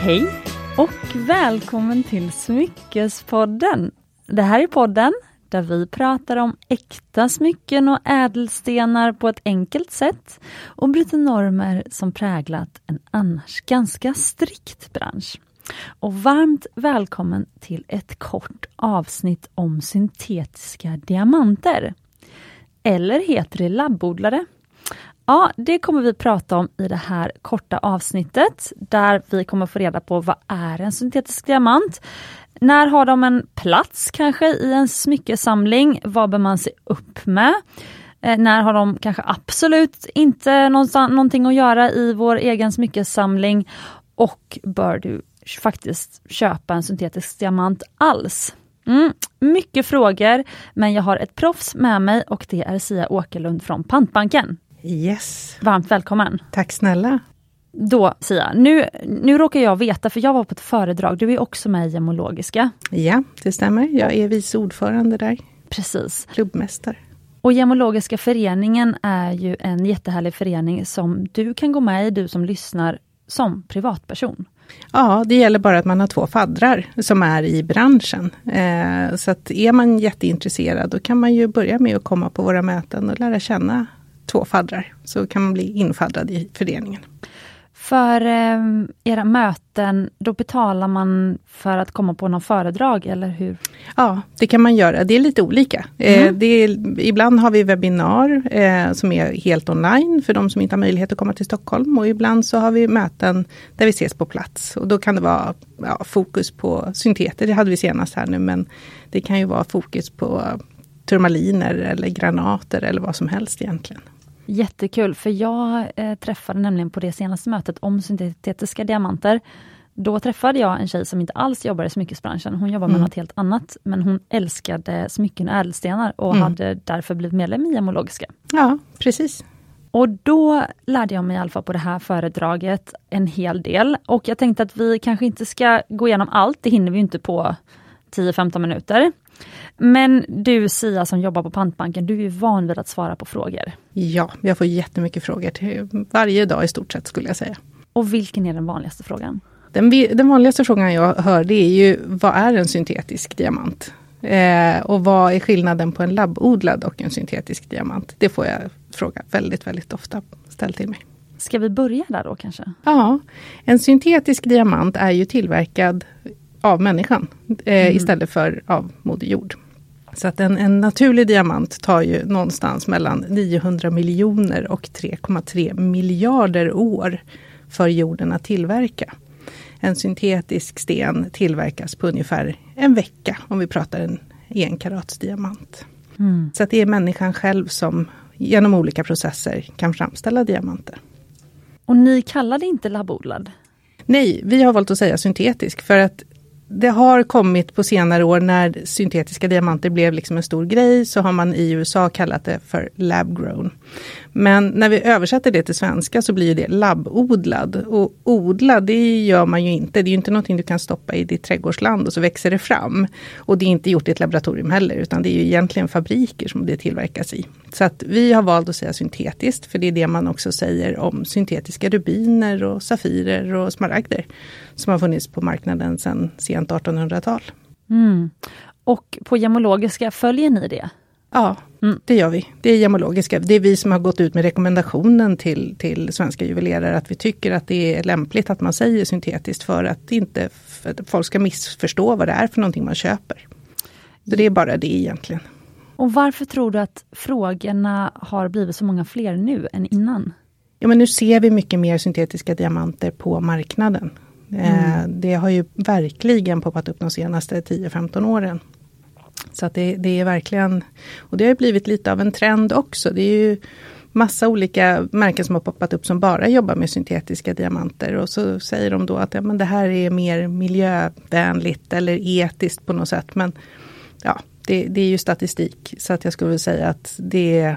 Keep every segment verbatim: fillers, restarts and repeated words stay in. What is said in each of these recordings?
Hej och välkommen till Smyckespodden. Det här är podden där vi pratar om äkta smycken och ädelstenar på ett enkelt sätt och bryter normer som präglat en annars ganska strikt bransch. Och varmt välkommen till ett kort avsnitt om syntetiska diamanter. Eller heter det labbodlare? Ja, det kommer vi prata om i det här korta avsnittet där vi kommer få reda på vad är en syntetisk diamant. När har de en plats kanske i en smyckesamling? Vad bör man se upp med? Eh, när har de kanske absolut inte någonting att göra i vår egen smyckesamling? Och bör du faktiskt köpa en syntetisk diamant alls? Mm, mycket frågor, men jag har ett proffs med mig och det är Sia Åkerlund från Pantbanken. Yes. Varmt välkommen. Tack snälla. Då Sia, nu, nu råkar jag veta för jag var på ett föredrag, du är också med i Gemologiska. Ja, det stämmer. Jag är vice ordförande där. Precis. Klubbmästare. Och Gemologiska föreningen är ju en jättehärlig förening som du kan gå med i, du som lyssnar, som privatperson. Ja, det gäller bara att man har två faddrar som är i branschen. Eh, så att är man jätteintresserad då kan man ju börja med att komma på våra möten och lära känna två faddrar. Så kan man bli infaddrad i föreningen. För eh, era möten, då betalar man för att komma på någon föredrag, eller hur? Ja, det kan man göra. Det är lite olika. Mm. Eh, det är, ibland har vi webbinar eh, som är helt online för de som inte har möjlighet att komma till Stockholm. Och ibland så har vi möten där vi ses på plats. Och då kan det vara ja, fokus på synteter. Det hade vi senast här nu, men det kan ju vara fokus på turmaliner eller granater eller vad som helst egentligen. Jättekul, för jag eh, träffade nämligen på det senaste mötet om syntetiska diamanter. Då träffade jag en tjej som inte alls jobbar i smyckesbranschen. Hon jobbar med mm. något helt annat, men hon älskade smycken och ädelstenar och mm. hade därför blivit medlem i Gemologiska. Ja, precis. Och då lärde jag mig i alla fall på det här föredraget en hel del. Och jag tänkte att vi kanske inte ska gå igenom allt, det hinner vi ju inte på tio till femton minuter. Men du Sia som jobbar på Pantbanken, du är ju van vid att svara på frågor. Ja, jag får jättemycket frågor till varje dag i stort sett skulle jag säga. Och vilken är den vanligaste frågan? Den, den vanligaste frågan jag hör det är ju, vad är en syntetisk diamant? Eh, och vad är skillnaden på en labbodlad och en syntetisk diamant? Det får jag fråga väldigt, väldigt ofta ställt till mig. Ska vi börja där då kanske? Ja, en syntetisk diamant är ju tillverkad av människan eh, mm. istället för av moder jord. Så att en, en naturlig diamant tar ju någonstans mellan niohundra miljoner och tre komma tre miljarder år för jorden att tillverka. En syntetisk sten tillverkas på ungefär en vecka om vi pratar en enkarats diamant. Mm. Så att det är människan själv som genom olika processer kan framställa diamanter. Och ni kallar det inte labbodlad? Nej, vi har valt att säga syntetisk för att det har kommit på senare år när syntetiska diamanter blev liksom en stor grej, så har man i U S A kallat det för lab-grown. Men när vi översätter det till svenska så blir det labbodlad. Och odlad, det gör man ju inte. Det är ju inte någonting du kan stoppa i ditt trädgårdsland och så växer det fram. Och det är inte gjort i ett laboratorium heller, utan det är ju egentligen fabriker som det tillverkas i. Så att vi har valt att säga syntetiskt, för det är det man också säger om syntetiska rubiner och safirer och smaragder som har funnits på marknaden sedan sent artonhundratal. Mm. Och på Gemologiska, följer ni det? Ja, mm. det gör vi. Det är Gemologiska. Det är vi som har gått ut med rekommendationen till, till svenska juvelerare att vi tycker att det är lämpligt att man säger syntetiskt för att inte för att folk ska missförstå vad det är för någonting man köper. Så det är bara det egentligen. Och varför tror du att frågorna har blivit så många fler nu än innan? Ja, men nu ser vi mycket mer syntetiska diamanter på marknaden. Mm. Det har ju verkligen poppat upp de senaste tio till femton åren. Så att det, det är verkligen, och det har blivit lite av en trend också. Det är ju massa olika märken som har poppat upp som bara jobbar med syntetiska diamanter. Och så säger de då att ja, men det här är mer miljövänligt eller etiskt på något sätt. Men ja, det, det är ju statistik. Så att jag skulle säga att det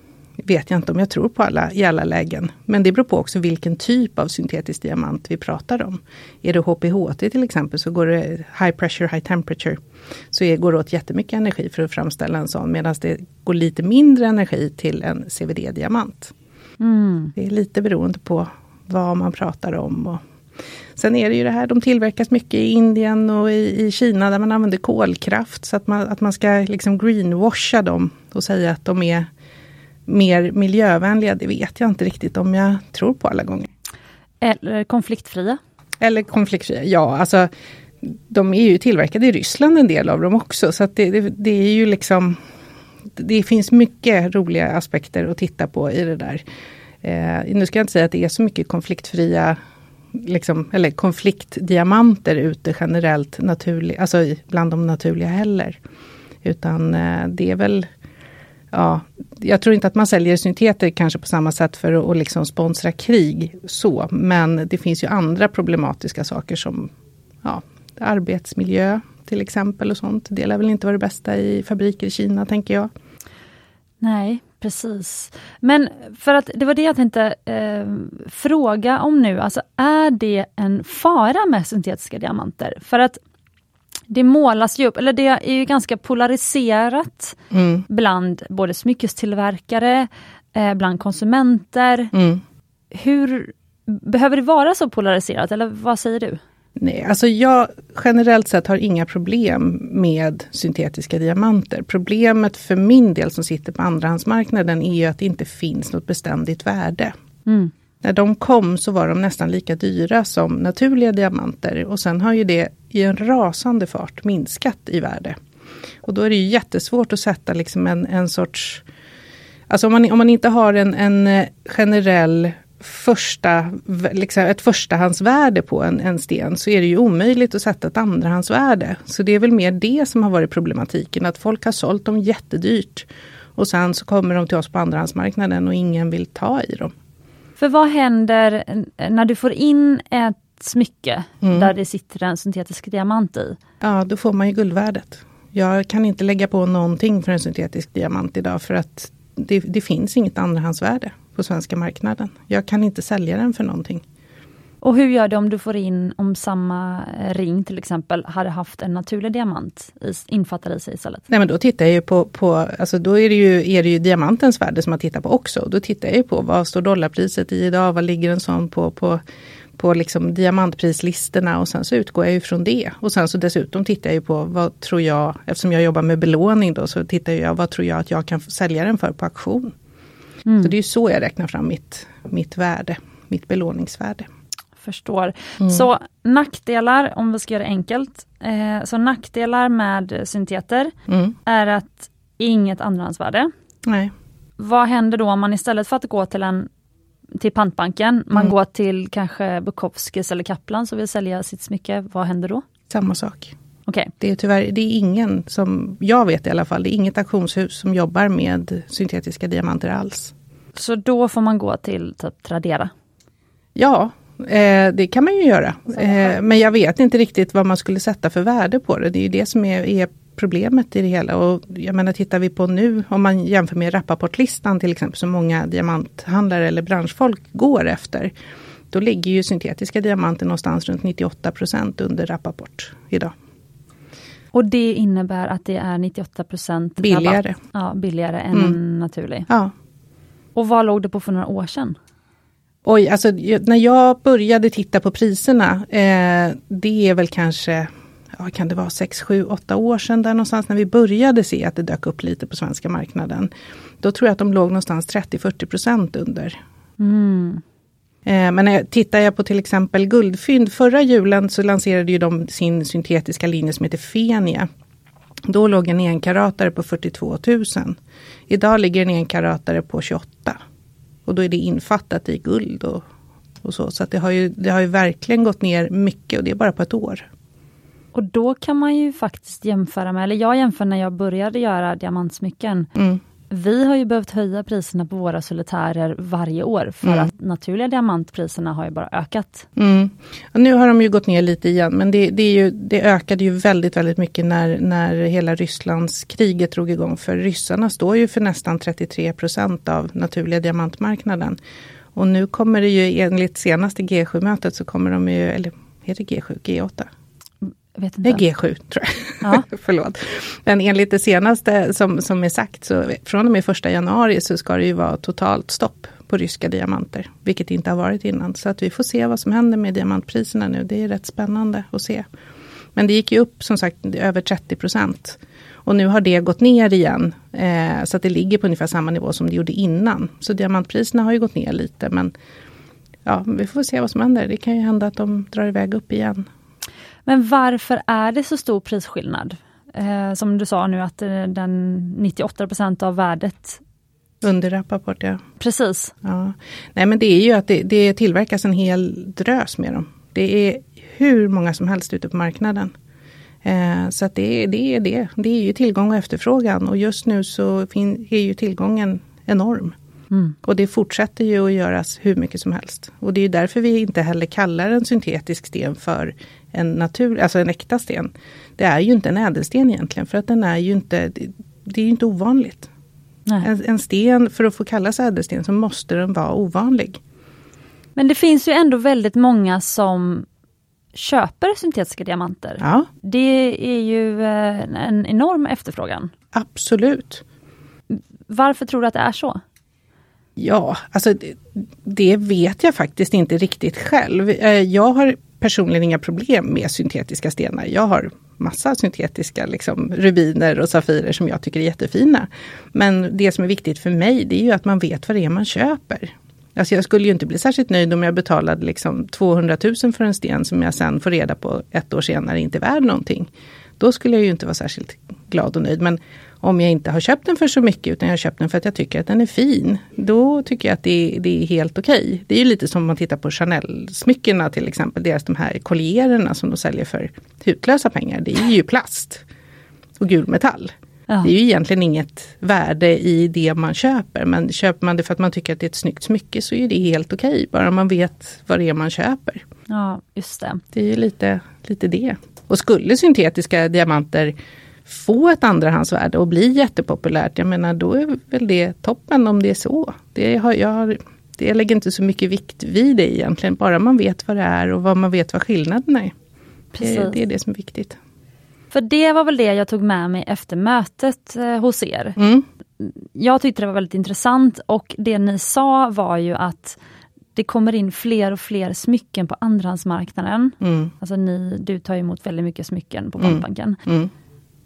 vet jag inte om jag tror på alla i alla lägen. Men det beror på också vilken typ av syntetisk diamant vi pratar om. Är det H P H T till exempel så går det high pressure, high temperature. Så är, går det åt jättemycket energi för att framställa en sån. Medan det går lite mindre energi till en C V D-diamant. Mm. Det är lite beroende på vad man pratar om och Sen är det ju det här, de tillverkas mycket i Indien och i, i Kina där man använder kolkraft. Så att man, att man ska liksom greenwasha dem och säga att de är mer miljövänliga, det vet jag inte riktigt om jag tror på alla gånger. Eller konfliktfria? Eller konfliktfria, ja alltså de är ju tillverkade i Ryssland en del av dem också. Så att det, det, det är ju liksom, det finns mycket roliga aspekter att titta på i det där. Eh, nu ska jag inte säga att det är så mycket konfliktfria liksom, eller konfliktdiamanter ute generellt naturligt, alltså bland de naturliga heller. Utan eh, det är väl, ja, jag tror inte att man säljer synteter kanske på samma sätt för att och liksom sponsra krig så. Men det finns ju andra problematiska saker som ja, arbetsmiljö till exempel och sånt. Det lär väl inte vara det bästa i fabriker i Kina, tänker jag. Nej, precis. Men för att det var det jag tänkte eh, fråga om nu. Alltså är det en fara med syntetiska diamanter? För att det målas ju upp, eller det är ju ganska polariserat mm. bland både smyckestillverkare, eh, bland konsumenter. Mm. Hur behöver det vara så polariserat, eller vad säger du? Nej, alltså jag generellt sett har inga problem med syntetiska diamanter. Problemet för min del som sitter på andrahandsmarknaden är ju att det inte finns något beständigt värde. Mm. När de kom så var de nästan lika dyra som naturliga diamanter och sen har ju det i en rasande fart minskat i värde. Och då är det ju jättesvårt att sätta liksom en, en sorts, alltså om man, om man inte har en, en generell första, liksom ett förstahandsvärde på en, en sten så är det ju omöjligt att sätta ett andrahandsvärde. Så det är väl mer det som har varit problematiken, att folk har sålt dem jättedyrt och sen så kommer de till oss på andrahandsmarknaden och ingen vill ta i dem. För vad händer när du får in ett smycke mm. där det sitter en syntetisk diamant i? Ja, då får man ju guldvärdet. Jag kan inte lägga på någonting för en syntetisk diamant idag för att det, det finns inget andrahandsvärde på svenska marknaden. Jag kan inte sälja den för någonting. Och hur gör du om du får in, om samma ring till exempel hade haft en naturlig diamant infattad i sig istället? Nej, men då tittar jag ju på, på alltså då är det ju, är det ju diamantens värde som man tittar på också. Då tittar jag ju på vad står dollarpriset i idag, vad ligger en sån på, på, på liksom diamantprislistorna och sen så utgår jag ju från det. Och sen så dessutom tittar jag ju på vad tror jag, eftersom jag jobbar med belåning då, så tittar jag vad tror jag att jag kan sälja den för på auktion. Mm. Så det är ju så jag räknar fram mitt, mitt värde, mitt belåningsvärde. Förstår. Mm. Så nackdelar, om vi ska göra det enkelt, eh, så nackdelar med synteter mm. är att inget andrahandsvärde. Nej. Vad händer då om man istället för att gå till en till pantbanken, man mm. går till kanske Bukowskis eller Kaplan som vill sälja sitt smycke, vad händer då? Samma sak. Okay. Det är tyvärr, det är ingen som, jag vet i alla fall, det är inget auktionshus som jobbar med syntetiska diamanter alls. Så då får man gå till typ Tradera? Ja, eh, det kan man ju göra. Eh, men jag vet inte riktigt vad man skulle sätta för värde på det. Det är ju det som är, är problemet i det hela. Och jag menar, tittar vi på nu, om man jämför med Rappaportlistan till exempel, som många diamanthandlare eller branschfolk går efter, då ligger ju syntetiska diamanter någonstans runt nittioåtta procent under Rappaport idag. Och det innebär att det är nittioåtta procent billigare. Rabatt, ja, billigare än mm. en naturlig. Ja. Och vad låg det på för några år sedan? Oj, alltså när jag började titta på priserna, eh, det är väl kanske, ja, kan det vara sex, sju, åtta år sedan där någonstans när vi började se att det dök upp lite på svenska marknaden. Då tror jag att de låg någonstans trettio till fyrtio procent under. Mm. Eh, men när jag tittar jag på till exempel guldfynd, förra julen så lanserade ju de sin syntetiska linje som heter Fenia. Då låg en enkaratare på fyrtiotvå tusen. Idag ligger en enkaratare på tjugoåtta. Och då är det infattat i guld och, och så. Så att det har ju, det har ju verkligen gått ner mycket och det är bara på ett år. Och då kan man ju faktiskt jämföra med, eller jag jämför när jag började göra diamantsmycken. Mm. Vi har ju behövt höja priserna på våra solitärer varje år för mm. att naturliga diamantpriserna har ju bara ökat. Mm. Och nu har de ju gått ner lite igen, men det, det, är ju, det ökade ju väldigt, väldigt mycket när, när hela Rysslands kriget drog igång. För ryssarna står ju för nästan trettiotre procent av naturliga diamantmarknaden. Och nu kommer det ju enligt senaste G sju-mötet så kommer de ju, eller heter det G sju, G åtta? Vet inte. Det är G sju tror jag. Ja. Förlåt. Men enligt det senaste som, som är sagt så från och med första januari så ska det ju vara totalt stopp på ryska diamanter, vilket inte har varit innan. Så att vi får se vad som händer med diamantpriserna nu. Det är rätt spännande att se. Men det gick ju upp som sagt över trettio procent. Och nu har det gått ner igen. Eh, så att det ligger på ungefär samma nivå som det gjorde innan. Så diamantpriserna har ju gått ner lite. Men ja, vi får se vad som händer. Det kan ju hända att de drar iväg upp igen. Men varför är det så stor prisskillnad? Eh, som du sa nu att eh, den nittioåtta procent av värdet... Under rapport, ja. Precis. Ja. Nej, men det är ju att det, det tillverkas en hel drös med dem. Det är hur många som helst ute på marknaden. Eh, så att det, det är det. Det är ju tillgång och efterfrågan. Och just nu så fin, är ju tillgången enorm. Mm. Och det fortsätter ju att göras hur mycket som helst. Och det är ju därför vi inte heller kallar en syntetisk sten för en natur, alltså en äkta sten. Det är ju inte en ädelsten egentligen. För att den är ju inte, det, det är ju inte ovanligt. En, en sten, för att få kallas ädelsten så måste den vara ovanlig. Men det finns ju ändå väldigt många som köper syntetiska diamanter. Ja. Det är ju en enorm efterfrågan. Absolut. Varför tror du att det är så? Ja, alltså det, det vet jag faktiskt inte riktigt själv. Jag har personligen inga problem med syntetiska stenar. Jag har massa syntetiska liksom, rubiner och safirer som jag tycker är jättefina. Men det som är viktigt för mig, det är ju att man vet vad det är man köper. Alltså jag skulle ju inte bli särskilt nöjd om jag betalade liksom tvåhundratusen för en sten som jag sen får reda på ett år senare inte är värd någonting. Då skulle jag ju inte vara särskilt glad och nöjd. Men om jag inte har köpt den för så mycket utan jag har köpt den för att jag tycker att den är fin, då tycker jag att det, det är helt okej. Det är ju lite som om man tittar på Chanel-smyckena till exempel. Deras de här kolliererna som de säljer för hutlösa pengar. Det är ju plast och gulmetall. Ja. Det är ju egentligen inget värde i det man köper. Men köper man det för att man tycker att det är ett snyggt smycke så är det helt okej. Bara man vet vad det är man köper. Ja, just det. Det är ju lite, lite det. Och skulle syntetiska diamanter få ett andrahandsvärde och bli jättepopulärt, jag menar då är väl det toppen om det är så. Det har, jag, har, det jag lägger inte så mycket vikt vid det egentligen. Bara man vet vad det är och vad man vet vad skillnaden är. Det, det är det som är viktigt. För det var väl det jag tog med mig efter mötet eh, hos er. Mm. Jag tyckte det var väldigt intressant och det ni sa var ju att det kommer in fler och fler smycken på andrahandsmarknaden. Mm. Alltså ni, du tar emot väldigt mycket smycken på Pantbanken. Mm. Mm.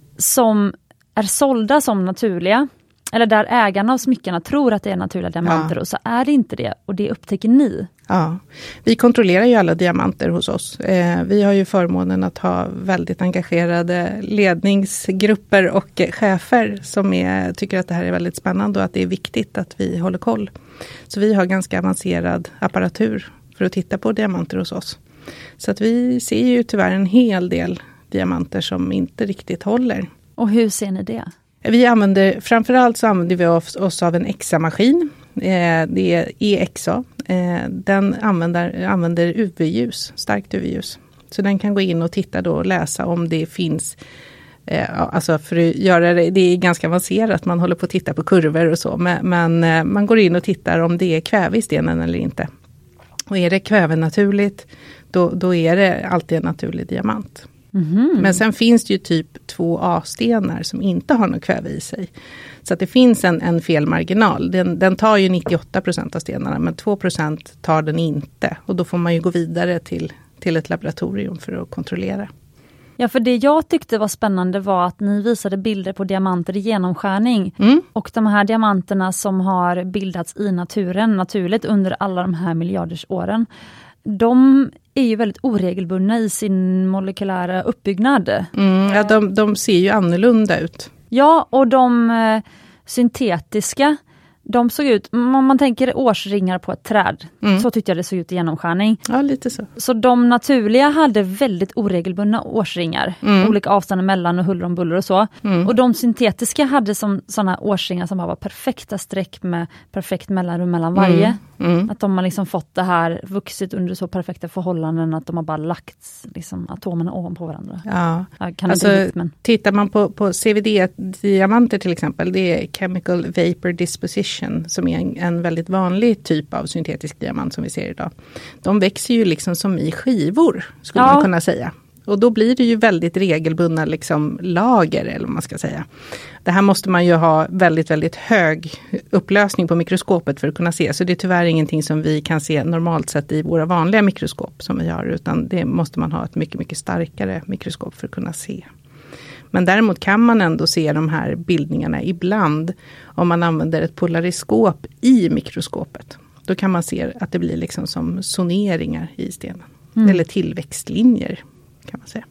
Som är sålda som naturliga. Eller där ägarna av smyckarna tror att det är naturliga diamanter. Ja. Och så är det inte det. Och det upptäcker ni. Ja, vi kontrollerar ju alla diamanter hos oss. Eh, vi har ju förmånen att ha väldigt engagerade ledningsgrupper och chefer som är, tycker att det här är väldigt spännande och att det är viktigt att vi håller koll. Så vi har ganska avancerad apparatur för att titta på diamanter hos oss. Så att vi ser ju tyvärr en hel del diamanter som inte riktigt håller. Och hur ser ni det? Vi använder, framförallt så använder vi oss, oss av en X A-maskin. Eh, det är E X A. Eh, den använder, använder U V-ljus, starkt U V-ljus. Så den kan gå in och titta då och läsa om det finns, eh, alltså för att göra det, det är ganska avancerat, man håller på att titta på kurvor och så. Men, men eh, man går in och tittar om det är kväve i stenen eller inte. Och är det kväve naturligt, då, då är det alltid en naturlig diamant. Mm-hmm. Men sen finns det ju typ två A-stenar som inte har något kväve i sig. Så att det finns en, en felmarginal. Den, den tar ju nittioåtta procent av stenarna men två procent tar den inte. Och då får man ju gå vidare till, till ett laboratorium för att kontrollera. Ja, för det jag tyckte var spännande var att ni visade bilder på diamanter i genomskärning. Mm. Och de här diamanterna som har bildats i naturen naturligt under alla de här miljarders åren. De är ju väldigt oregelbundna i sin molekylära uppbyggnad. Mm, ja, de, de ser ju annorlunda ut. Ja, och de eh, syntetiska, de såg ut, om man tänker årsringar på ett träd, mm. så tyckte jag det såg ut i genomskärning. Ja, lite så. Så de naturliga hade väldigt oregelbundna årsringar, mm. olika avstånd mellan och huller om buller och så. Mm. Och de syntetiska hade som sådana årsringar som bara var perfekta streck med perfekt mellanrum mellan varje. Mm. Mm. Att de har liksom fått det här vuxit under så perfekta förhållanden att de har bara lagt liksom, atomerna ovanpå varandra. Ja, ja kan alltså det bli, men... tittar man på, på C V D-diamanter till exempel, det är Chemical Vapor Disposition som är en, en väldigt vanlig typ av syntetisk diamant som vi ser idag. De växer ju liksom som i skivor skulle ja. man kunna säga. Och då blir det ju väldigt regelbundna liksom lager, eller vad man ska säga. Det här måste man ju ha väldigt, väldigt hög upplösning på mikroskopet för att kunna se. Så det är tyvärr ingenting som vi kan se normalt sett i våra vanliga mikroskop som vi har. Utan det måste man ha ett mycket, mycket starkare mikroskop för att kunna se. Men däremot kan man ändå se de här bildningarna ibland om man använder ett polariskop i mikroskopet. Då kan man se att det blir liksom som zoneringar i stenen. Mm. Eller tillväxtlinjer kan man säga.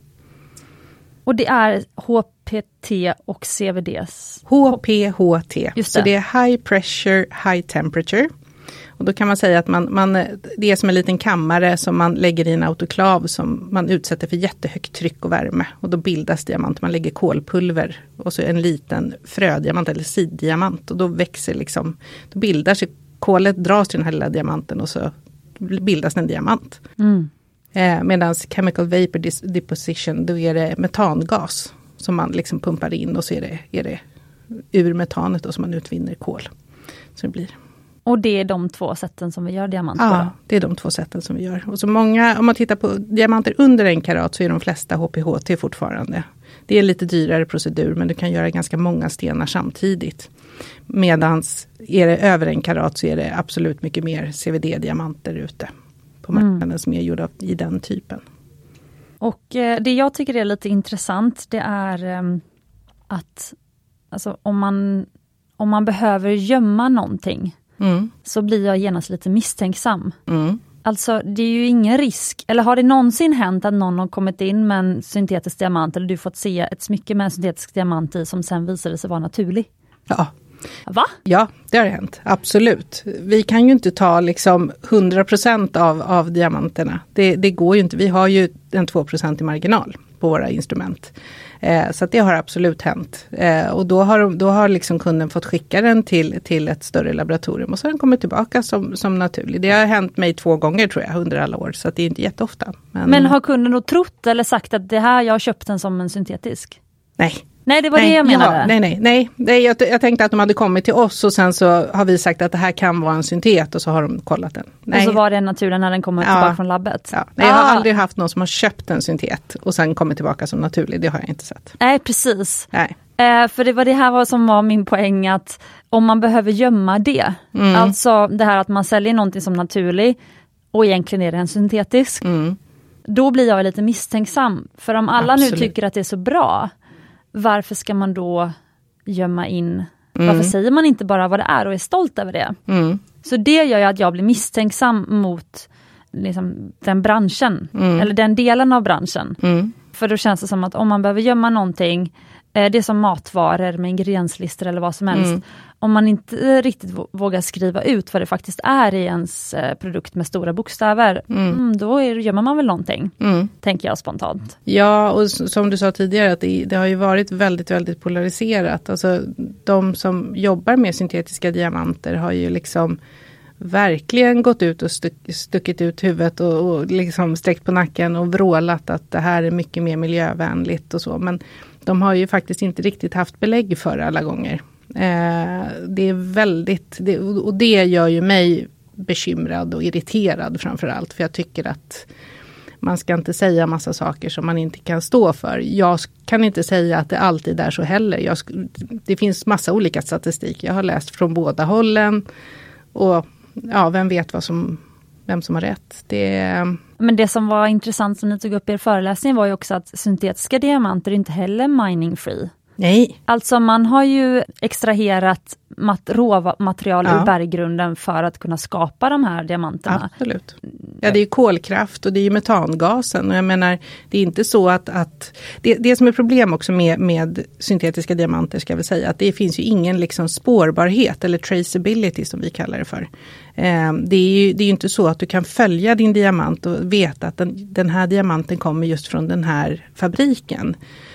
Och det är H P T och C V Ds? H P H T. Just det. Så det är High Pressure, High Temperature. Och då kan man säga att man, man, det är som en liten kammare som man lägger i en autoklav som man utsätter för jättehögt tryck och värme. Och då bildas diamant. Man lägger kolpulver och så en liten frödiamant eller siddiamant. Och då växer liksom, då bildar sig, kolet dras till den här lilla diamanten och så bildas en diamant. Mm. Eh, Medan chemical vapor dis- deposition, då är det metangas som man liksom pumpar in och så är det, är det ur metanet då som man utvinner kol. Så det blir. Och det är de två sätten som vi gör diamant på? Ja, då? det är de två sätten som vi gör. Och så många, om man tittar på diamanter under en karat så är de flesta H P H T fortfarande. Det är en lite dyrare procedur men du kan göra ganska många stenar samtidigt. Medans är det över en karat så är det absolut mycket mer C V D-diamanter ute på marknaden mm. som är gjorda i den typen. Och eh, det jag tycker är lite intressant det är eh, att alltså, om, man, om man behöver gömma någonting mm. så blir jag genast lite misstänksam. Mm. Alltså det är ju ingen risk, eller har det någonsin hänt att någon har kommit in med en syntetisk diamant eller du fått se ett smycke med en syntetisk diamant i som sen visade sig vara naturlig? Ja. Va? Ja, det har hänt. Absolut. Vi kan ju inte ta liksom hundra procent av, av diamanterna. Det, det går ju inte. Vi har ju en två procent i marginal på våra instrument. Eh, så att det har absolut hänt. Eh, och då har, då har liksom kunden fått skicka den till, till ett större laboratorium. Och så har den kommit tillbaka som, som naturlig. Det har hänt mig två gånger tror jag under alla år. Så att det är inte jätteofta. Men, Men har kunden då trott eller sagt att det här jag har köpt den som en syntetisk? Nej. Nej, det var nej, det jag menade. Ja, nej, nej, nej. nej jag, jag tänkte att de hade kommit till oss och sen så har vi sagt att det här kan vara en syntet och så har de kollat den. Nej. Och så var det en naturlig när den kommer ja. tillbaka från labbet. Ja. Nej, jag har ah. aldrig haft någon som har köpt en syntet och sen kommit tillbaka som naturlig. Det har jag inte sett. Nej, precis. Nej. Eh, för det var det här var som var min poäng att om man behöver gömma det. Mm. Alltså det här att man säljer någonting som naturlig och egentligen är det en syntetisk. Mm. Då blir jag lite misstänksam. För om alla Absolut. nu tycker att det är så bra, varför ska man då gömma in? Mm. Varför säger man inte bara vad det är och är stolt över det? Mm. Så det gör ju att jag blir misstänksam mot liksom, den branschen. Mm. Eller den delen av branschen. Mm. För då känns det som att om man behöver gömma någonting, eh, det är som matvaror med ingredienslistor eller vad som helst. Mm. Om man inte riktigt vågar skriva ut vad det faktiskt är i ens eh, produkt med stora bokstäver, mm. Mm, då är, gömmer man väl någonting, mm. tänker jag spontant. Ja, och som du sa tidigare, att det, det har ju varit väldigt, väldigt polariserat. Alltså de som jobbar med syntetiska diamanter har ju liksom verkligen gått ut och stuck, stuckit ut huvudet och, och liksom sträckt på nacken och vrålat att det här är mycket mer miljövänligt och så. Men de har ju faktiskt inte riktigt haft belägg för alla gånger. Eh, det är väldigt, det, och det gör ju mig bekymrad och irriterad framförallt. För jag tycker att man ska inte säga massa saker som man inte kan stå för. Jag kan inte säga att det alltid är så heller. Jag, det finns massa olika statistik. Jag har läst från båda hållen. Och ja, vem vet vad som, vem som har rätt. Det... Men det som var intressant som ni tog upp i er föreläsning var ju också att syntetiska diamanter är inte heller mining free. Nej. Alltså man har ju extraherat mat- råmaterial ja. ur berggrunden för att kunna skapa de här diamanterna. Absolut. Ja, det är ju kolkraft och det är ju metangasen. Och jag menar, det är inte så att... att det, det som är problem också med, med syntetiska diamanter ska jag väl säga, att det finns ju ingen liksom spårbarhet eller traceability som vi kallar det för. Eh, det är ju det är ju inte så att du kan följa din diamant och veta att den, den här diamanten kommer just från den här fabriken.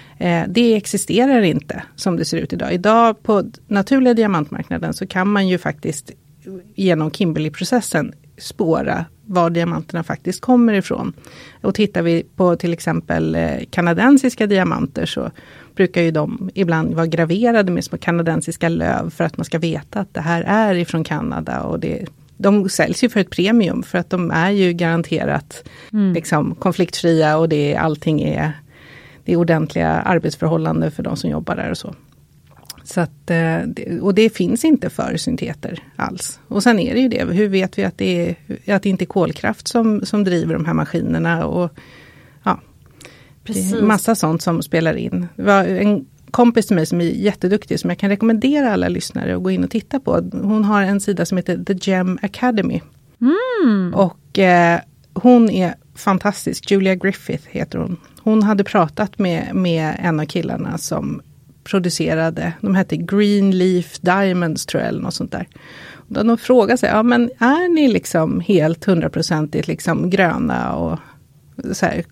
Det existerar inte som det ser ut idag. Idag på naturliga diamantmarknaden så kan man ju faktiskt genom Kimberley-processen spåra var diamanterna faktiskt kommer ifrån. Och tittar vi på till exempel kanadensiska diamanter så brukar ju de ibland vara graverade med små kanadensiska löv för att man ska veta att det här är ifrån Kanada och det, de säljs ju för ett premium för att de är ju garanterat mm. liksom, konfliktfria och det, allting är, det är ordentliga arbetsförhållanden för de som jobbar där och så. Så att, och det finns inte för synteter alls. Och sen är det ju det, hur vet vi att det, är, att det inte är kolkraft som, som driver de här maskinerna och ja, precis. Det är massa sånt som spelar in. Det var en kompis till mig som är jätteduktig som jag kan rekommendera alla lyssnare att gå in och titta på. Hon har en sida som heter The Gem Academy. Mm. Och eh, hon är fantastisk, Julia Griffith heter hon. Hon hade pratat med, med en av killarna som producerade, de hette Green Leaf Diamonds tror jag eller något sånt där. Och då de frågade sig, ja men är ni liksom helt hundraprocentigt liksom gröna och så här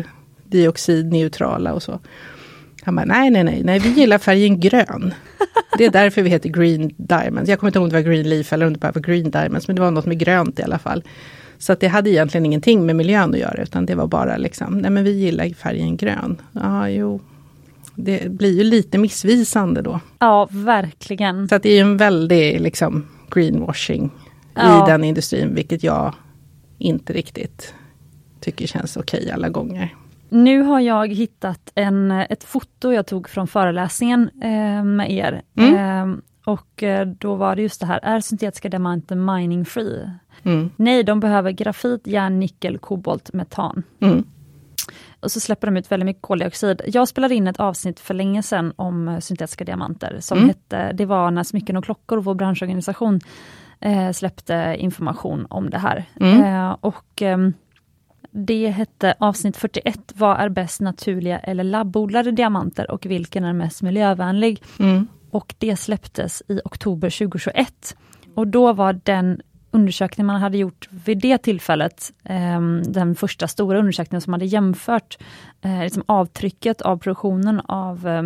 koldioxidneutrala och så? Han bara, nej nej nej, nej vi gillar färgen grön. Det är därför vi heter Green Diamonds. Jag kommer inte ihåg om det var Green Leaf eller om det bara var Green Diamonds, men det var något med grönt i alla fall. Så att det hade egentligen ingenting med miljön att göra, utan det var bara liksom, nej men vi gillar färgen grön. Ja, jo. Det blir ju lite missvisande då. Ja, verkligen. Så att det är ju en väldig liksom greenwashing ja. I den industrin, vilket jag inte riktigt tycker känns okej alla gånger. Nu har jag hittat en, ett foto jag tog från föreläsningen eh, med er. Mm. Eh, och då var det just det här, är syntetiska diamanter mining free? Mm. Nej, de behöver grafit, järn, nickel, kobolt, metan. Mm. Och så släpper de ut väldigt mycket koldioxid. Jag spelade in ett avsnitt för länge sedan om syntetiska diamanter. Som mm. hette, det var när Smycken och klockor, vår branschorganisation, eh, släppte information om det här. Mm. Eh, och eh, det hette avsnitt fyrtioett, vad är bäst naturliga eller labbodlade diamanter och vilken är mest miljövänlig? Mm. Och det släpptes i oktober tjugohundratjugoett. Och då var den undersökning man hade gjort vid det tillfället, eh, den första stora undersökningen som hade jämfört eh, liksom avtrycket av produktionen av eh,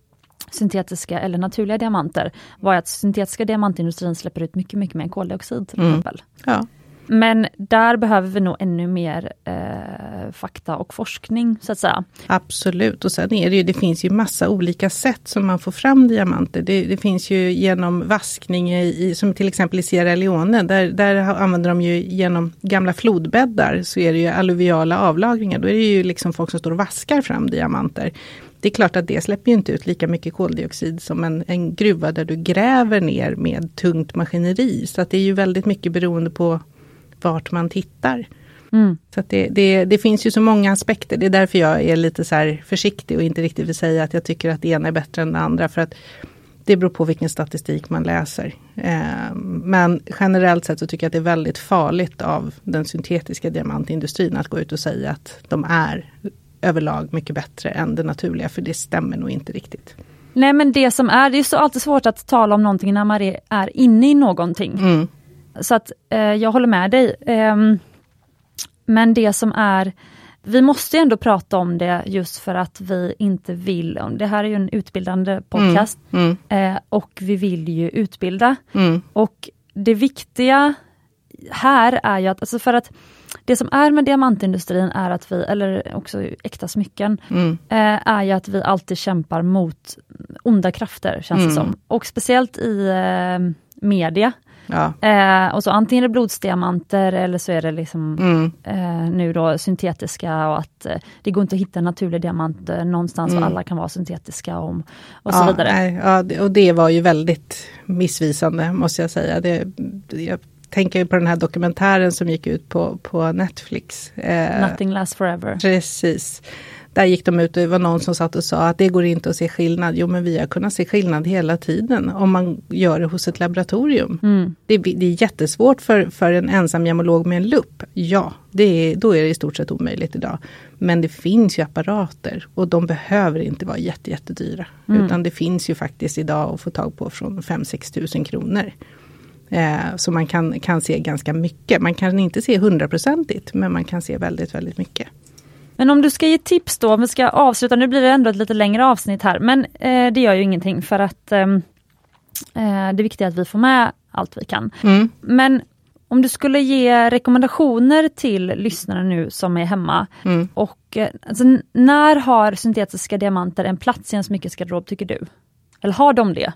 syntetiska eller naturliga diamanter, var att syntetiska diamantindustrin släpper ut mycket, mycket mer koldioxid till mm. exempel. Ja. Men där behöver vi nog ännu mer eh, fakta och forskning så att säga. Absolut, och sen är det ju, det finns ju massa olika sätt som man får fram diamanter. Det, det finns ju genom vaskning i, som till exempel i Sierra Leone, där, där använder de ju genom gamla flodbäddar, så är det ju alluviala avlagringar. Då är det ju liksom folk som står och vaskar fram diamanter. Det är klart att det släpper ju inte ut lika mycket koldioxid som en, en gruva där du gräver ner med tungt maskineri. Så att det är ju väldigt mycket beroende på vart man tittar. Mm. Så att det, det, det finns ju så många aspekter. Det är därför jag är lite så här försiktig och inte riktigt vill säga att jag tycker att det ena är bättre än det andra. För att det beror på vilken statistik man läser. Eh, men generellt sett så tycker jag att det är väldigt farligt av den syntetiska diamantindustrin att gå ut och säga att de är överlag mycket bättre än det naturliga. För det stämmer nog inte riktigt. Nej, men det som är, det är så alltid svårt att tala om någonting när man är inne i någonting. Mm. Så att eh, jag håller med dig. Eh, men det som är, vi måste ju ändå prata om det just för att vi inte vill. Det här är ju en utbildande podcast. Mm. Mm. Eh, och vi vill ju utbilda. Mm. Och det viktiga här är ju att, alltså för att det som är med diamantindustrin är att vi, eller också äkta smycken, mm. eh, är ju att vi alltid kämpar mot onda krafter, känns mm. det som. Och speciellt i eh, media. Ja. Eh, och så antingen är det blodsdiamanter eller så är det liksom mm. eh, nu då syntetiska, och att eh, det går inte att hitta naturliga diamanter någonstans mm. och alla kan vara syntetiska om, och så ja, vidare. Nej, ja, och det var ju väldigt missvisande, måste jag säga. Det, jag tänker på den här dokumentären som gick ut på, på Netflix. Eh, Nothing lasts forever. Precis. Där gick de ut och det var någon som satt och sa att det går inte att se skillnad. Jo, men vi har kunnat se skillnad hela tiden om man gör det hos ett laboratorium. Mm. Det, det är jättesvårt för, för en ensam gemolog med en lupp. Ja, det är, då är det i stort sett omöjligt idag. Men det finns ju apparater och de behöver inte vara jätte, jättedyra. Mm. Utan det finns ju faktiskt idag att få tag på från fem till sex tusen kronor. Eh, så man kan, kan se ganska mycket. Man kan inte se hundraprocentigt, men man kan se väldigt, väldigt mycket. Men om du ska ge tips då, om vi ska avsluta, nu blir det ändå ett lite längre avsnitt här, men eh, det gör ju ingenting för att eh, det är viktigt att vi får med allt vi kan. Mm. Men om du skulle ge rekommendationer till lyssnare nu som är hemma, mm. och eh, alltså, när har syntetiska diamanter en plats i en smyckesgarderob, tycker du? Eller har de det?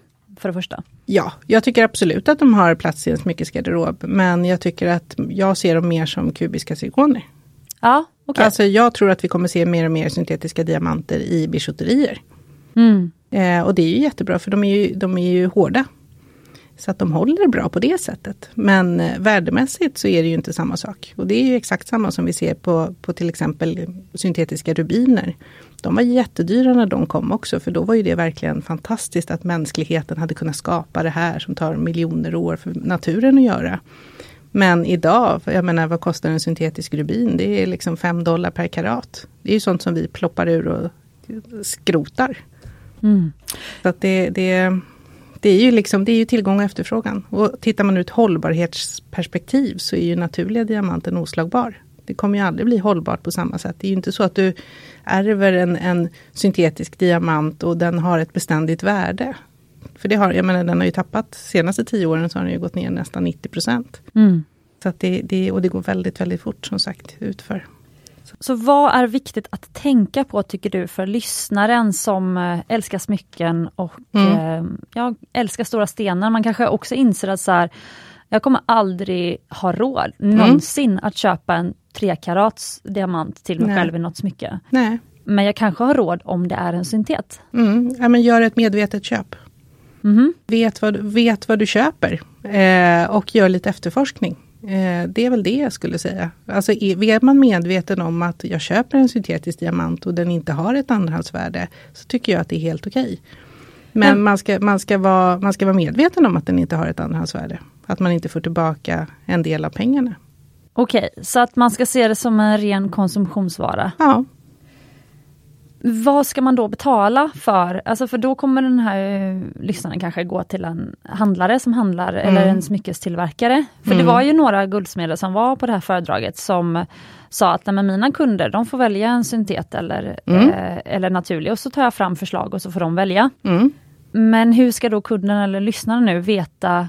för det första? Ja, jag tycker absolut att de har plats i en smyckesgarderob. Men jag tycker att jag ser dem mer som kubiska zirkoner. Ja, okej. Okay. Alltså jag tror att vi kommer se mer och mer syntetiska diamanter i bijouterier. Mm. Eh, och det är ju jättebra för de är ju, de är ju hårda. Så att de håller bra på det sättet. Men eh, värdemässigt så är det ju inte samma sak. Och det är ju exakt samma som vi ser på, på till exempel syntetiska rubiner. De var jättedyra när de kom också. För då var ju det verkligen fantastiskt att mänskligheten hade kunnat skapa det här som tar miljoner år för naturen att göra. Men idag, jag menar vad kostar en syntetisk rubin? Det är liksom fem dollar per karat. Det är ju sånt som vi ploppar ur och skrotar. Mm. Så att det, det, det är ju liksom, det är ju tillgång och efterfrågan. Och tittar man ur ett hållbarhetsperspektiv så är ju naturliga diamanten oslagbar. Det kommer ju aldrig bli hållbart på samma sätt. Det är ju inte så att du ärver en, en syntetisk diamant och den har ett beständigt värde. För det har, jag menar, den har ju tappat, senaste tio åren så har den ju gått ner nästan nittio procent. Mm. Så att det, det, och det går väldigt, väldigt fort som sagt utför. Så. så vad är viktigt att tänka på tycker du för lyssnaren som älskar smycken och mm. eh, ja, älskar stora stenar? Man kanske också inser att så här, jag kommer aldrig ha råd någonsin mm. att köpa en trekarats diamant till mig Nej. själv i något smycke. Nej. Men jag kanske har råd om det är en syntet. Mm. Ja, men gör ett medvetet köp. Mm-hmm. Vet, vad, vet vad du köper eh, och gör lite efterforskning. Eh, det är väl det jag skulle säga. Alltså är, är man medveten om att jag köper en syntetisk diamant och den inte har ett andrahandsvärde så tycker jag att det är helt okej. Men mm. man, ska, man, ska vara, man ska vara medveten om att den inte har ett andrahandsvärde. Att man inte får tillbaka en del av pengarna. Okej, så att man ska se det som en ren konsumtionsvara. Ja. Vad ska man då betala för? Alltså för då kommer den här uh, lyssnaren kanske gå till en handlare som handlar mm. eller en smyckestillverkare. För mm. det var ju några guldsmeder som var på det här föredraget som sa att med mina kunder, de får välja en syntet eller, mm. eh, eller naturlig. Och så tar jag fram förslag och så får de välja. Mm. Men hur ska då kunden eller lyssnaren nu veta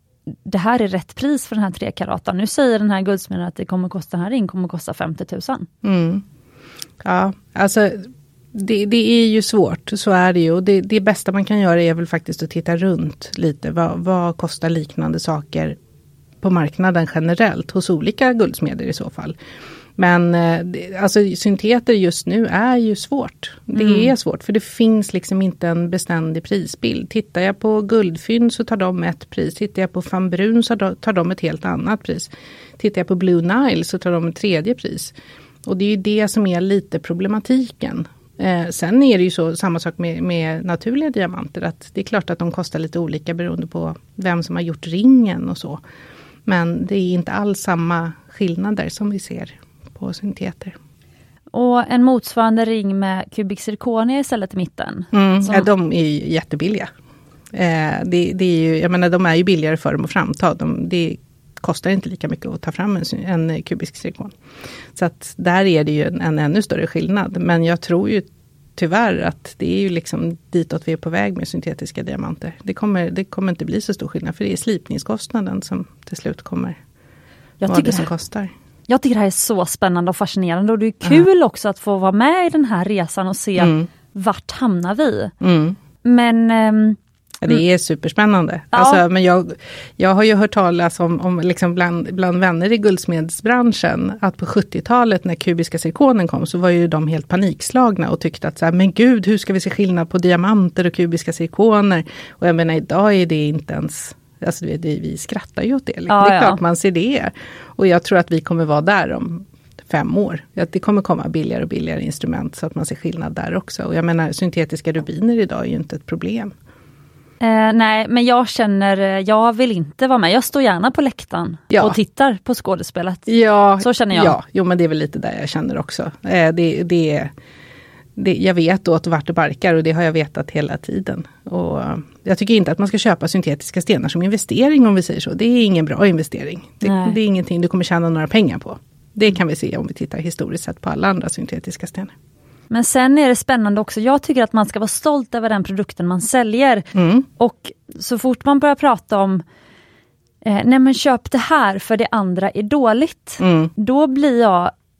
det här är rätt pris för den här tre karatan? Nu säger den här guldsmeden att det kommer kosta, den här ring kommer kosta femtio tusen. Mm. Ja, alltså det, det är ju svårt, så är det ju. Och det, det bästa man kan göra är väl faktiskt att titta runt lite. Vad, vad kostar liknande saker på marknaden generellt hos olika guldsmeder i så fall. Men alltså synteter just nu är ju svårt. Det mm. är svårt för det finns liksom inte en beständig prisbild. Tittar jag på guldfynd så tar de ett pris. Tittar jag på Van Brun så tar de ett helt annat pris. Tittar jag på Blue Nile så tar de ett tredje pris. Och det är ju det som är lite problematiken. Eh, sen är det ju så samma sak med, med naturliga diamanter. Att det är klart att de kostar lite olika beroende på vem som har gjort ringen och så. Men det är inte alls samma skillnader som vi ser på synteter. Och en motsvarande ring med kubik zirkonia istället i mitten. Mm, som... ja, de är ju jättebilliga. Eh, det, det är ju, jag menar, de är ju billigare för dem att framta. De, det kostar inte lika mycket att ta fram en, en kubisk zirkon. Så att där är det ju en, en ännu större skillnad. Men jag tror ju tyvärr att det är ju liksom ditåt vi är på väg med syntetiska diamanter. Det kommer, det kommer inte bli så stor skillnad för det är slipningskostnaden som till slut kommer jag vara det som kostar. Jag tycker det här är så spännande och fascinerande och det är kul uh-huh. också att få vara med i den här resan och se mm. vart hamnar vi. Mm. Men... Um, det är superspännande. Ja. Alltså, men jag, jag har ju hört talas om, om liksom bland, bland vänner i guldsmedsbranschen att på sjuttiotalet när kubiska zirkonen kom så var ju de helt panikslagna och tyckte att så här, men gud, hur ska vi se skillnad på diamanter och kubiska zirkoner? Och jag menar, idag är det inte ens... Alltså det, det, vi skrattar ju åt det. Ja, det är klart ja. man ser det. Och jag tror att vi kommer vara där om fem år. Att det kommer komma billigare och billigare instrument så att man ser skillnad där också. Och jag menar, syntetiska rubiner idag är ju inte ett problem. Eh, nej, men jag känner, jag vill inte vara med. Jag står gärna på läktaren ja. och tittar på skådespelet. Ja, så känner jag. Ja, jo, men det är väl lite där jag känner också. Eh, det, det, det, jag vet åt vart det barkar och det har jag vetat hela tiden. Och jag tycker inte att man ska köpa syntetiska stenar som investering om vi säger så. Det är ingen bra investering. Det, det är ingenting du kommer tjäna några pengar på. Det kan vi se om vi tittar historiskt sett på alla andra syntetiska stenar. Men sen är det spännande också. Jag tycker att man ska vara stolt över den produkten man säljer. Mm. Och så fort man börjar prata om eh, nej men köp det här för det andra är dåligt. Mm. Då blir jag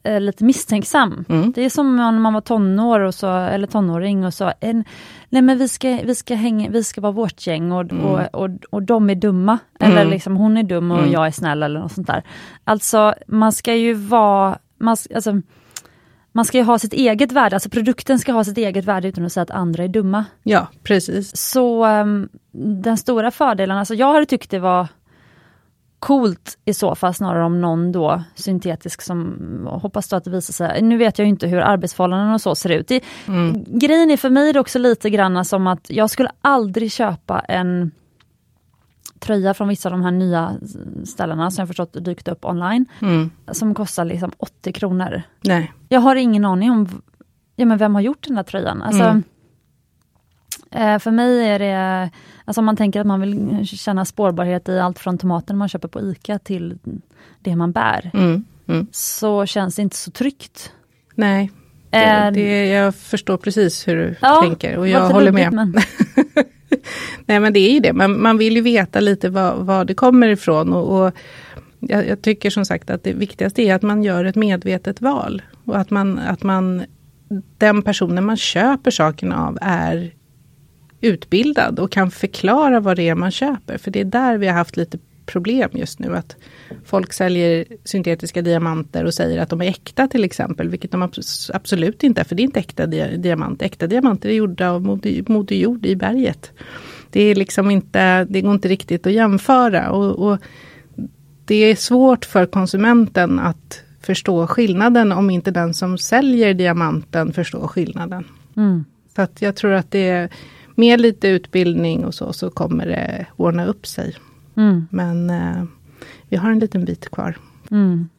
eh, lite misstänksam. Mm. Det är som när man var tonår och så, eller tonåring och så, en, nej men vi ska, vi ska hänga, vi ska vara vårt gäng och, mm. och, och, och de är dumma. Mm. Eller liksom hon är dum och mm. jag är snäll eller något sånt där. Alltså man ska ju vara, man, alltså, man ska ju ha sitt eget värde, alltså produkten ska ha sitt eget värde utan att säga att andra är dumma. Ja, precis. Så um, den stora fördelen, alltså jag hade tyckt det var coolt i så fall snarare om någon då syntetisk som hoppas då att det visar sig. Nu vet jag ju inte hur arbetsförhållanden och så ser ut. Det, mm. Grejen är för mig det också lite grann som att jag skulle aldrig köpa en tröja från vissa av de här nya ställena som jag förstått dykt upp online. Mm. Som kostar liksom åttio kronor. Nej. Jag har ingen aning om ja, men vem har gjort den där tröjan. Alltså, mm. eh, för mig är det, alltså om man tänker att man vill känna spårbarhet i allt från tomaten man köper på ICA till det man bär. Mm. Mm. Så känns det inte så tryggt. Nej, det, det, jag förstår precis hur du ja, tänker och jag håller med. Men. Nej men det är ju det, man, man vill ju veta lite vad, vad det kommer ifrån och, och jag, jag tycker som sagt att det viktigaste är att man gör ett medvetet val och att man, att man den personen man köper saken av är utbildad och kan förklara vad det är man köper, för det är där vi har haft lite problem just nu, att folk säljer syntetiska diamanter och säger att de är äkta till exempel, vilket de absolut inte är, för det är inte äkta diamant. Äkta diamanter är gjorda av moder jord i berget. Det är liksom inte, det går inte riktigt att jämföra och, och det är svårt för konsumenten att förstå skillnaden om inte den som säljer diamanten förstår skillnaden. Mm. Så att jag tror att det är med lite utbildning och så, så kommer det ordna upp sig. Mm. Men eh, vi har en liten bit kvar. Mm.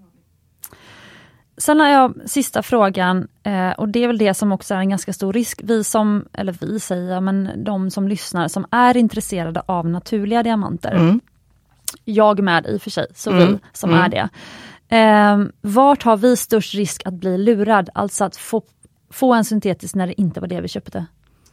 Sen har jag sista frågan eh, och det är väl det som också är en ganska stor risk. Vi som, eller vi säger, men de som lyssnar som är intresserade av naturliga diamanter. Mm. Jag med i och för sig, så mm. vi som mm. är det. Eh, vart har vi störst risk att bli lurad? Alltså att få, få en syntetisk när det inte var det vi köpte?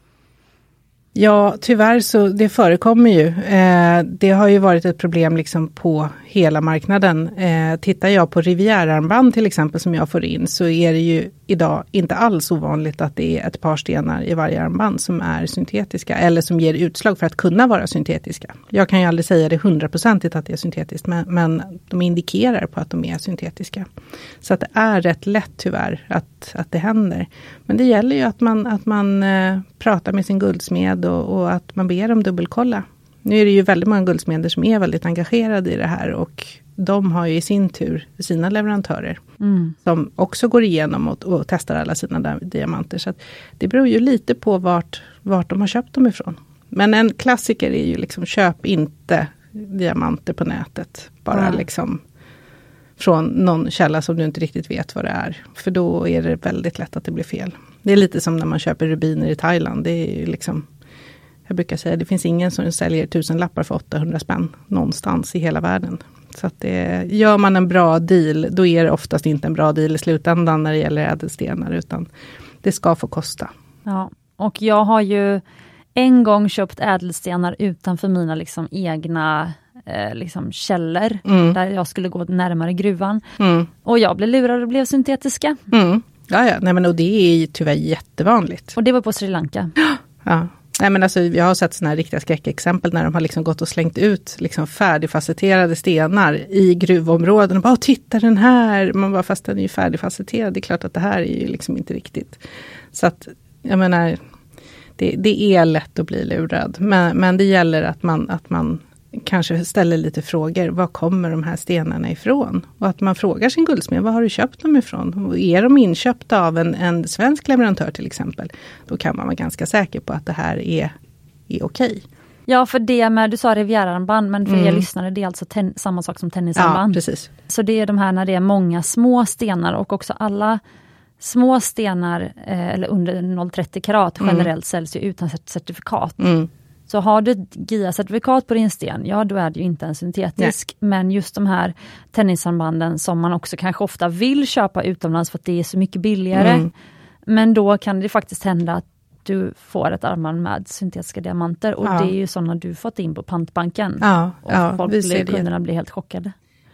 Ja, tyvärr så det förekommer ju. Eh, det har ju varit ett problem liksom på hela marknaden. Eh, tittar jag på Riviera-armband till exempel som jag får in, så är det ju idag inte alls ovanligt att det är ett par stenar i varje armband som är syntetiska eller som ger utslag för att kunna vara syntetiska. Jag kan ju aldrig säga det hundraprocentigt att det är syntetiskt, men, men de indikerar på att de är syntetiska. Så att det är rätt lätt tyvärr att, att det händer. Men det gäller ju att man, att man eh, pratar med sin guldsmed och, och att man ber dem dubbelkolla. Nu är det ju väldigt många guldsmeder som är väldigt engagerade i det här och de har ju i sin tur sina leverantörer mm. som också går igenom och, och testar alla sina diamanter. Så att det beror ju lite på vart, vart de har köpt dem ifrån. Men en klassiker är ju liksom köp inte diamanter på nätet. Bara mm. liksom från någon källa som du inte riktigt vet vad det är. För då är det väldigt lätt att det blir fel. Det är lite som när man köper rubiner i Thailand. Det är ju liksom, jag brukar säga, det finns ingen som säljer tusen lappar för åttahundra spänn någonstans i hela världen. Så att det, gör man en bra deal, då är det oftast inte en bra deal i slutändan när det gäller ädelstenar, utan det ska få kosta. Ja, och jag har ju en gång köpt ädelstenar utanför mina liksom egna eh, liksom källor, mm. där jag skulle gå närmare gruvan. Mm. Och jag blev lurad och blev syntetiska. Mm. Ja, ja. Nej, men, och det är ju tyvärr jättevanligt. Och det var på Sri Lanka. Ja. Nej, men alltså, jag har sett såna här riktiga skräckexempel när de har liksom gått och slängt ut liksom färdigfacetterade stenar i gruvområden. Och bara, titta den här! Man bara, fast den är ju färdigfacetterad. Det är klart att det här är ju liksom inte riktigt. Så att, jag menar, det, det är lätt att bli lurad. Men, men det gäller att man, att man kanske ställer lite frågor. Var kommer de här stenarna ifrån? Och att man frågar sin guldsmed, var har du köpt dem ifrån? Och är de inköpta av en, en svensk leverantör till exempel, då kan man vara ganska säker på att det här är, är okej. Ja, för det med, du sa Riviera-armband, men för mm. er lyssnare, det är alltså ten, samma sak som tennisarmband. Ja, precis. Så det är de här när det är många små stenar och också alla små stenar eh, eller under noll komma trettio karat generellt mm. säljs ju utan certifikat. Mm. Så har du ett G I A-certifikat på din sten, ja då är det ju inte en syntetisk. Nej. Men just de här tennisarmbanden som man också kanske ofta vill köpa utomlands för att det är så mycket billigare. Mm. Men då kan det faktiskt hända att du får ett armband med syntetiska diamanter. Och ja. Det är ju sådana du fått in på pantbanken. Ja, och ja, folk blir, kunderna blir helt chockade.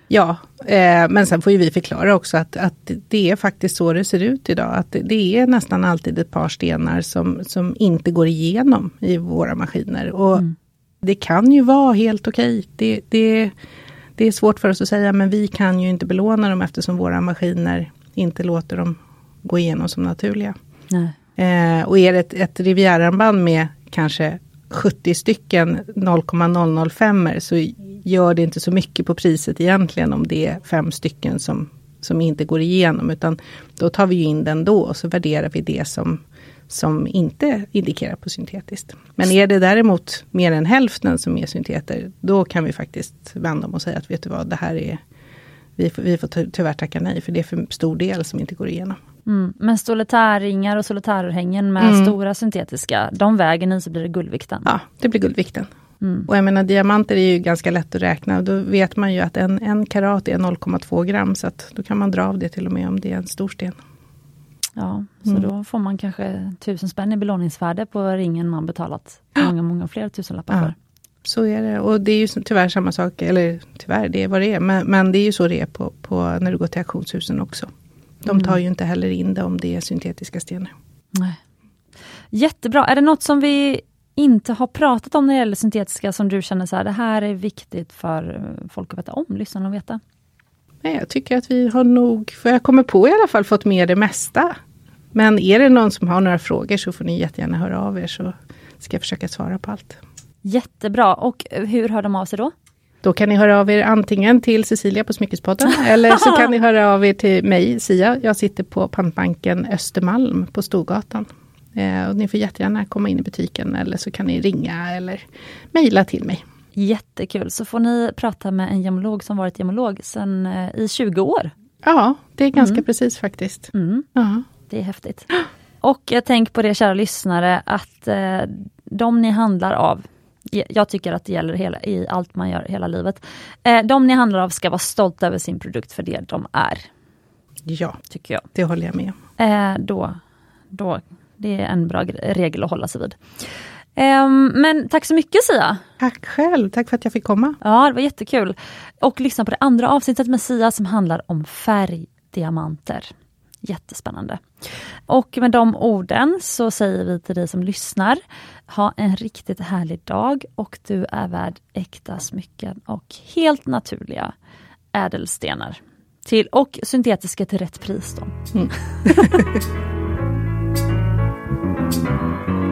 Ja, eh, men sen får ju vi förklara också att, att det är faktiskt så det ser ut idag. Att det, det är nästan alltid ett par stenar som, som inte går igenom i våra maskiner. Och mm. det kan ju vara helt okej. Det, det, det är svårt för oss att säga, men vi kan ju inte belåna dem eftersom våra maskiner inte låter dem gå igenom som naturliga. Nej. Eh, och är det ett, ett rivieranband med kanske sjuttio stycken noll komma noll noll fem så gör det inte så mycket på priset egentligen om det är fem stycken som, som inte går igenom, utan då tar vi ju in den då och så värderar vi det som, som inte indikerar på syntetiskt. Men är det däremot mer än hälften som är synteter, då kan vi faktiskt vända om och säga att vet du vad, det här är, vi får, vi får tyvärr tacka nej för det är för stor del som inte går igenom. Mm, men solitärringar och solitärhängen med mm. stora syntetiska, de väger ni så blir det guldvikten. Ja, det blir guldvikten. Mm. Och jag menar, diamanter är ju ganska lätt att räkna. Och då vet man ju att en, en karat är noll komma två gram. Så att då kan man dra av det till och med om det är en stor sten. Ja, så mm. då får man kanske tusen spänn i belåningsvärde på ringen man betalat många, många fler tusenlappar ja. för. Så är det. Och det är ju tyvärr samma sak. Eller tyvärr, det är vad det är. Men, men det är ju så det är på, på när du går till auktionshusen också. De tar ju inte heller in det om det är syntetiska stenar. Nej. Jättebra. Är det något som vi inte har pratat om när det gäller syntetiska som du känner så här, det här är viktigt för folk att veta om, lyssnarna att veta? Nej, jag tycker att vi har nog, för jag kommer på i alla fall, fått med det mesta. Men är det någon som har några frågor så får ni jättegärna höra av er så ska jag försöka svara på allt. Jättebra. Och hur hör de av sig då? Då kan ni höra av er antingen till Cecilia på Smyckespodden eller så kan ni höra av er till mig, Sia. Jag sitter på Pantbanken Östermalm på Storgatan. Eh, och ni får jättegärna komma in i butiken eller så kan ni ringa eller mejla till mig. Jättekul. Så får ni prata med en gemolog som varit gemolog sedan eh, i tjugo år. Ja, det är ganska mm. precis faktiskt. Mm. Ja. Det är häftigt. Och jag tänker på det, kära lyssnare, att eh, de ni handlar av, jag tycker att det gäller hela, i allt man gör hela livet. Eh, de ni handlar av ska vara stolta över sin produkt för det de är. Ja, tycker jag. Det håller jag med om. Eh, då, då, det är en bra regel att hålla sig vid. Eh, men tack så mycket, Sia. Tack själv, tack för att jag fick komma. Ja, det var jättekul. Och lyssna på det andra avsnittet med Sia som handlar om färgdiamanter. Jättespännande. Och med de orden så säger vi till dig som lyssnar, ha en riktigt härlig dag och du är värd äkta smycken och helt naturliga ädelstenar. Till, och syntetiska till rätt pris då. Mm.